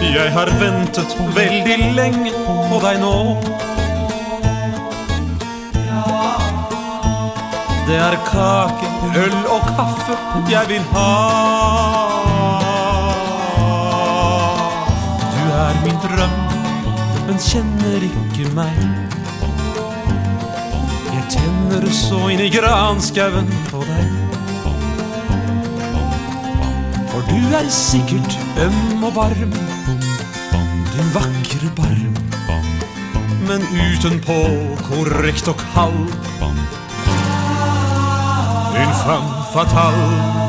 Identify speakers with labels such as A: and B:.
A: Jeg har ventet veldig lenge på deg nå. Det er kake, øl og kaffe jeg vil ha. Du er min drøm, men kjenner ikke meg. Jeg tenner så inn i granskauen på deg. For du er sikkert øm og varm, din vakre barm, men utenpå korrekt og kald. Une femme fatale.